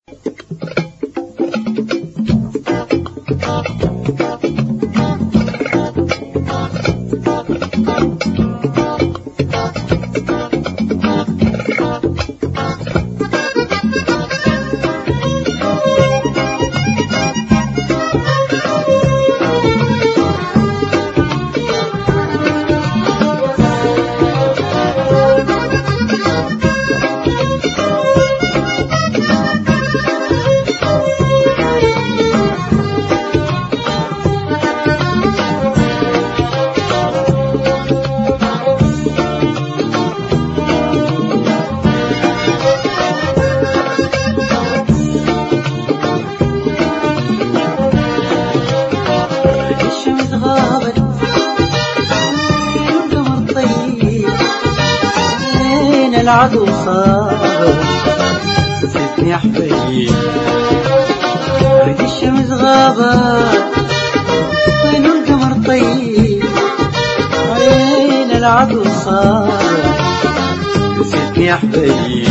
العدو صار زدني أحبي رد الشمس غابت وين القمر طيب وين العدو صار زدني أحبي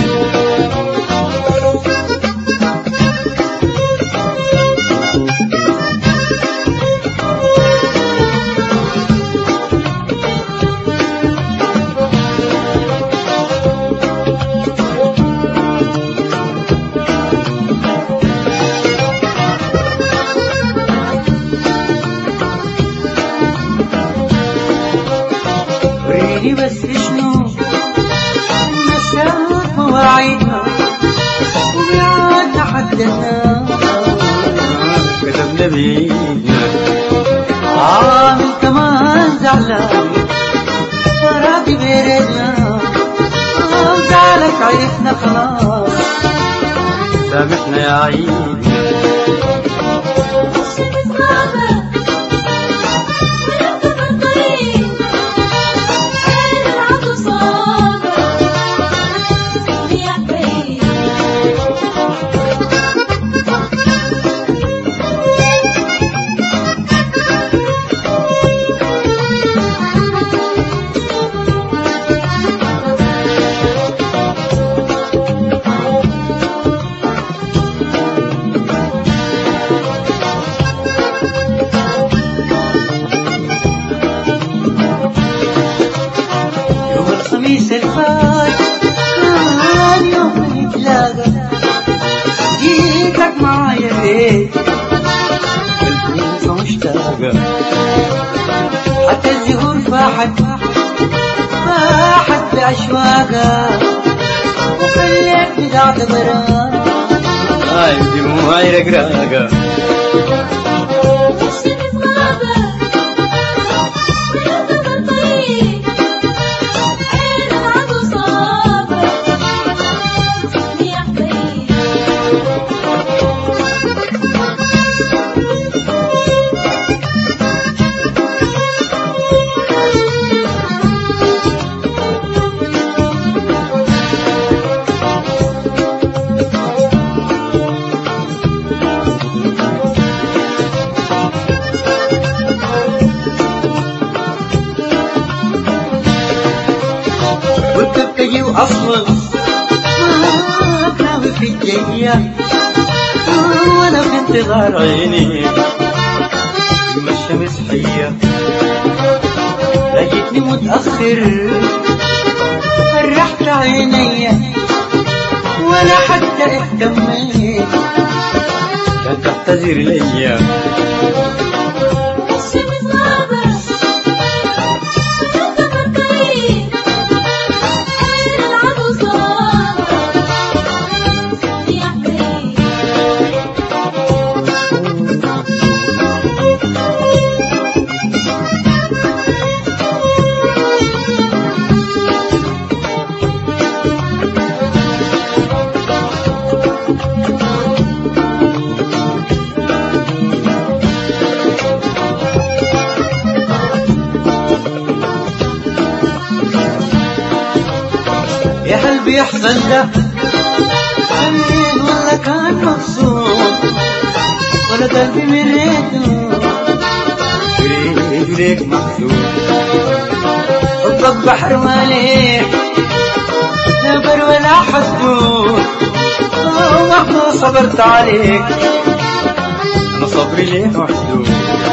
بس شنو نسيت مواعيدنا وبعدنا حددنا كتبنا بيدنا عامل كمان زعلان راضي بيردنا وزعلك عرفنا خلاص سامحنا يا عيد الخميس الفات كان يوم نتلاقى جيتك معايا بيت الكنيسة مشتاقة حتى الزهور فاحت بأشواقها وخليت بدعة برا دموعي رقراقة وتبتجي وأصلا ما في الجاية وأنا في انتظار عيني لما الشمس حية لقيتني متأخر فرحت عيني ولا حتى اهتميت كان تحتذر ليا يا قلبي يحزن ده حنين ولا كان مبسوط ولا قلبي مريته يريد ليك محسوب حبك بحر مالح لا بر ولا حدود ومهما صبرت عليك أنا صبري ليه محدود.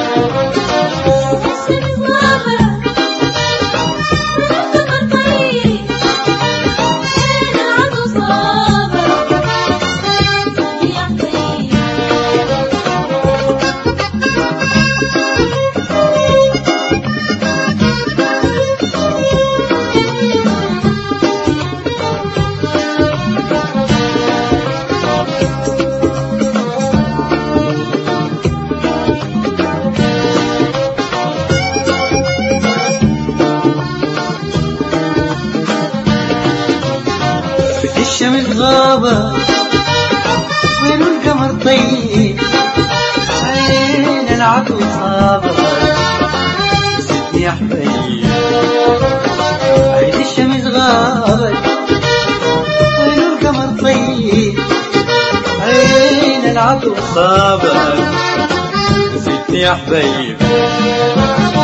الشمس غابة وين القمر طيب عين العدو صابة سيبني يا حبيب. عيد الشمس غابة وين القمر طيب عين العدو صابة سيبني يا حبيب.